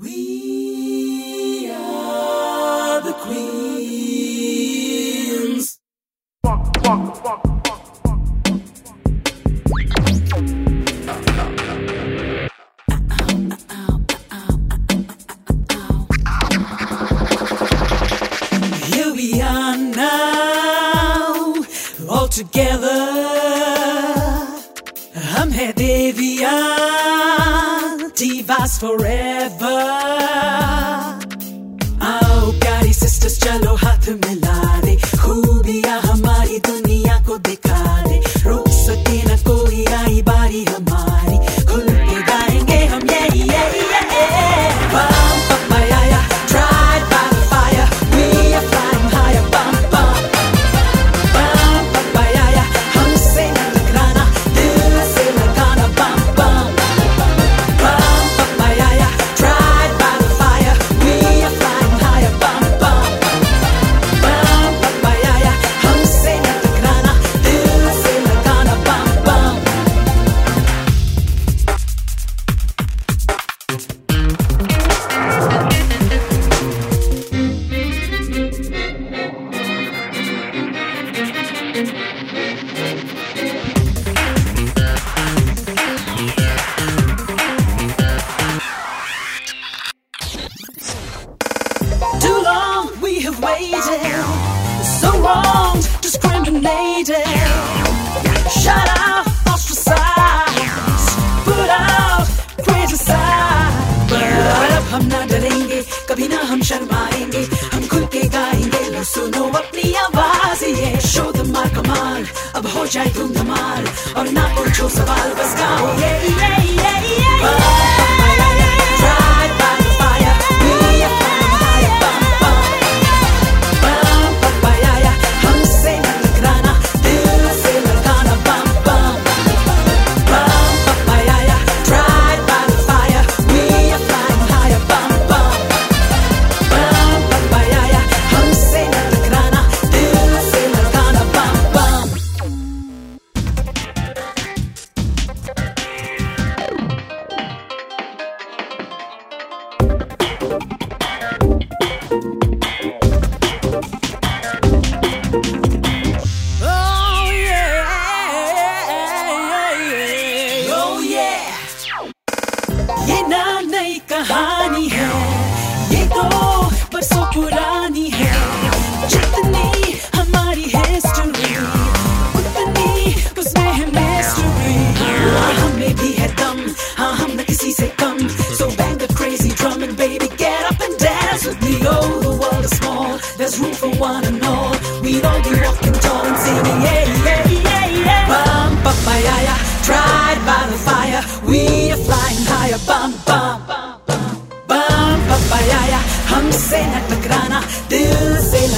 We are the queens. Here we are now, all together. हम है देविया, divas forever. आओ प्यारी sisters चलो हाथ मिला दे, खूबियाँ हमारी दुनिया को दिखा दे. रोक सके न कोई आई बारी हमारी, खुल के गाएंगे हम ये. Bum papaya, tried by the fire, we are flying higher. Bum bum, bum papaya, हमसे न टकराना, दिल से लगाना. Bum bum, bum papaya, tried by the fire, we are flying higher. Bum bum, bum papaya, हमसे न टकराना, दिल से लगाना. Bum bum. Too long we have waited, so wrong, discriminated. Shut out, ostracized, put out, criticized. But अब हम ना डरेंगे, कभी ना हम शर्माएंगे, हम खुल के गाएंगे. लो सुनो अपनी आवाज ये, show them our कमाल, अब हो जाए धूम धमाल, और ना पूछो सवाल, बस गाओ ये. Tried by the fire, we are flying higher. Bum bum, bum papaya, हमसे न टकराना, दिल से लगाना. Bum bum, bum papaya, tried by the fire, we are flying higher. Bum bum, bum papaya, हमसे न टकराना, दिल से लगाना. Bum bum. Oh yeah, oh yeah. ये ना नई कहानी है, ये तो बरसों पुरानी है. जितनी हमारी हिस्ट्री, उतनी उसमें है मिस्ट्री. और हमें भी है दम, हाँ हम न किसी से कम. So bang the crazy drum and baby get up and dance with me. Oh, the world is small, there's room for one and all. We'd all be walking tall and singing yeah. Bum papaya, tried by the fire, we are flying higher. Bum bum, bum papaya, हमसे न टकराना, दिल से